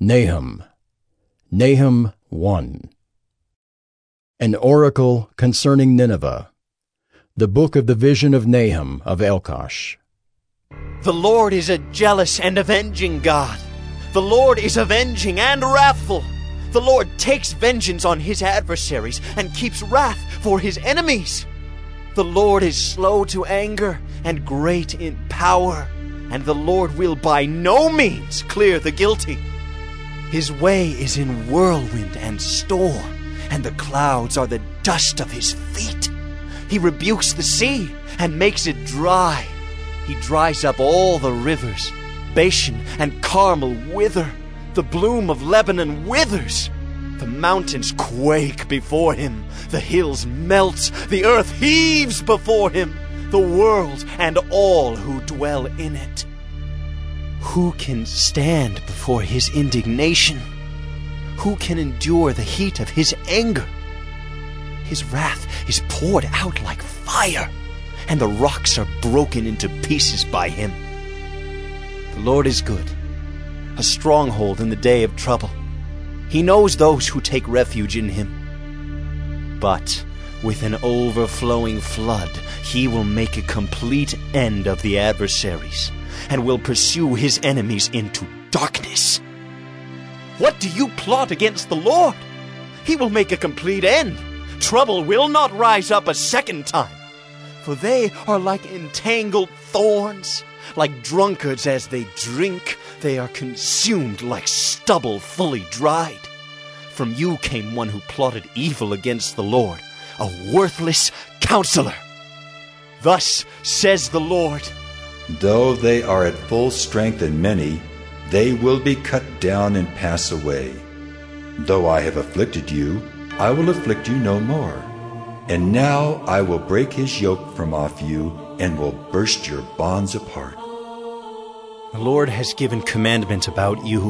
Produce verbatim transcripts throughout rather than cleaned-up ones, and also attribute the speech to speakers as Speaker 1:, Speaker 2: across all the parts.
Speaker 1: Nahum. Nahum one. An oracle concerning Nineveh. The book of the vision of Nahum of Elkosh.
Speaker 2: The Lord is a jealous and avenging God. The Lord is avenging and wrathful. The Lord takes vengeance on his adversaries and keeps wrath for his enemies. The Lord is slow to anger and great in power, and the Lord will by no means clear the guilty. His way is in whirlwind and storm, and the clouds are the dust of his feet. He rebukes the sea and makes it dry. He dries up all the rivers. Bashan and Carmel wither. The bloom of Lebanon withers. The mountains quake before him. The hills melt. The earth heaves before him. The world and all who dwell in it. Who can stand before his indignation? Who can endure the heat of his anger? His wrath is poured out like fire, and the rocks are broken into pieces by him. The Lord is good, a stronghold in the day of trouble. He knows those who take refuge in him. But with an overflowing flood, he will make a complete end of the adversaries, and will pursue his enemies into darkness. What do you plot against the Lord? He will make a complete end. Trouble will not rise up a second time. For they are like entangled thorns. Like drunkards as they drink, they are consumed like stubble fully dried. From you came one who plotted evil against the Lord, a worthless counselor. Thus says the Lord,
Speaker 3: though they are at full strength and many, they will be cut down and pass away. Though I have afflicted you, I will afflict you no more. And now I will break his yoke from off you, and will burst your bonds apart.
Speaker 2: The Lord has given commandment about you.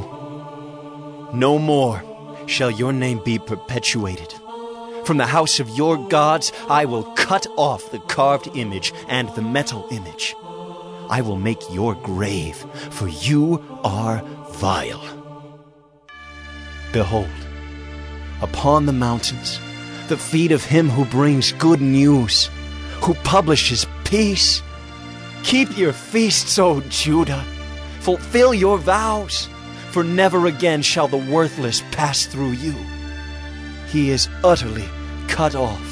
Speaker 2: No more shall your name be perpetuated. From the house of your gods I will cut off the carved image and the metal image. I will make your grave, for you are vile. Behold, upon the mountains, the feet of him who brings good news, who publishes peace. Keep your feasts, O Judah. Fulfill your vows, for never again shall the worthless pass through you. He is utterly cut off.